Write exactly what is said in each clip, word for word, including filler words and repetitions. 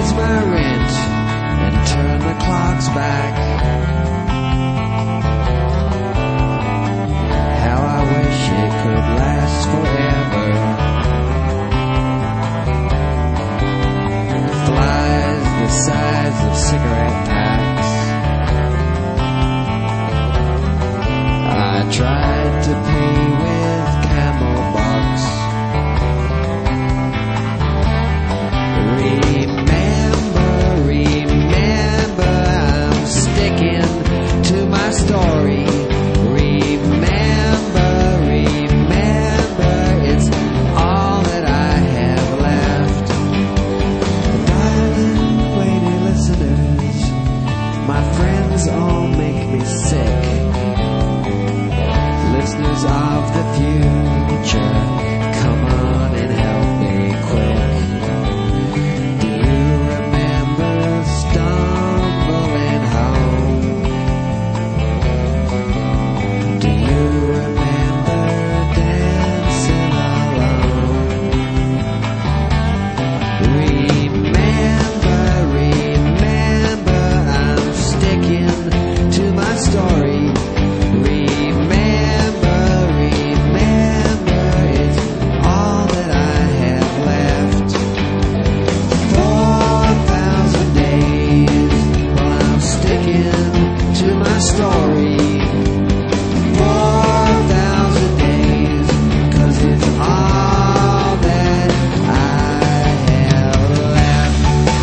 raise my rent and turn the clocks back. How I wish it could last forever. Flies the size of cigarette packs. I tried to pay with camel bucks. Remember, remember, I'm sticking to my story. Remember, remember, it's all that I have left. Darling, lady listeners, my friends all make me sick. Listeners of the future, come on and help me quick. Do you remember stumbling home? Do you remember dancing alone? Remember, remember, I'm sticking to my story. Remember, remember, it's all that I have left. Four thousand days, well, I'm sticking to my story. Four thousand days, 'cause it's all that I have left.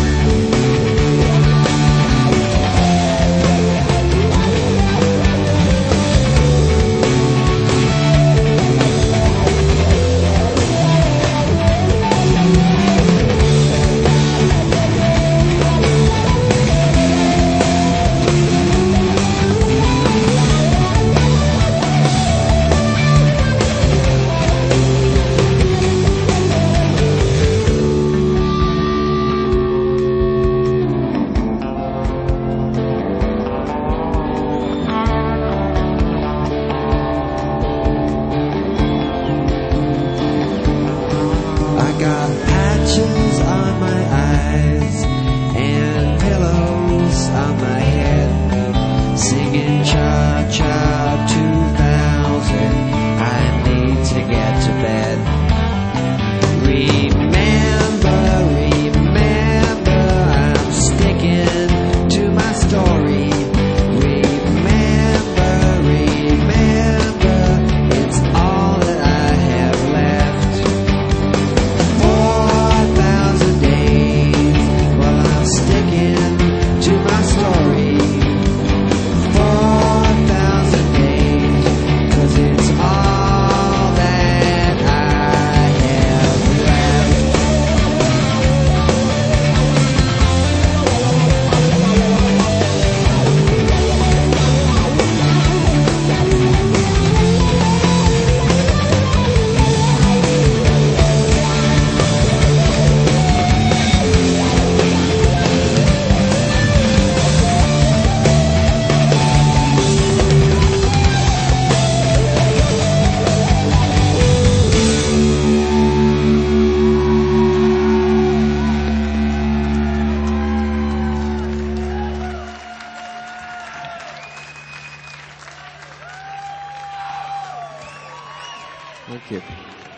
I got patches on my eyes and pillows on my head, singing Cha-Cha two thousand. I need to get to bed. Remember, remember, I'm sticking to my story. Remember, remember, it's all that I have left. Four thousand days, well, I'm sticking to my story. Four thousand days, 'cause it's all that I have left. Thank you.